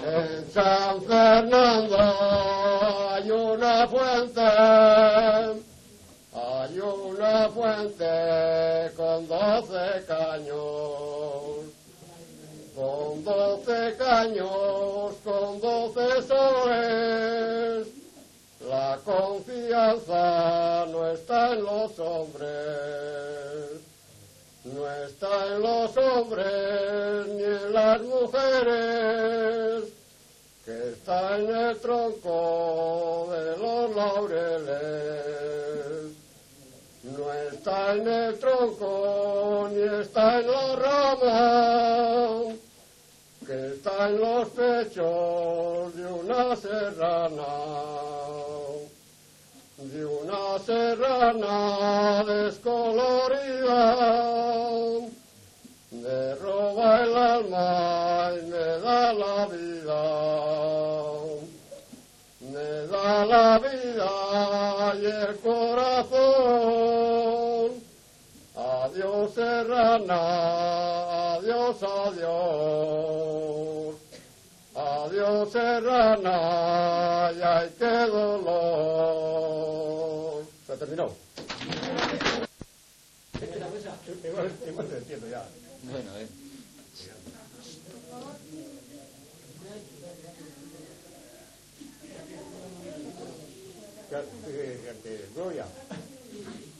En San Fernando hay una fuente con 12 caños, con 12 caños, con 12 soles. La confianza no está en los hombres, no está en los hombres ni en las mujeres, que está en el tronco de los laureles. No está en el tronco ni está en las ramas, que está en los pechos de una serrana descolorida, me roba el alma y me da la vida y el corazón. Adiós serrana, adiós, adiós. Adiós serrana, y ay qué dolor. Se terminó. Igual te entiendo ya. Bueno, Gloria.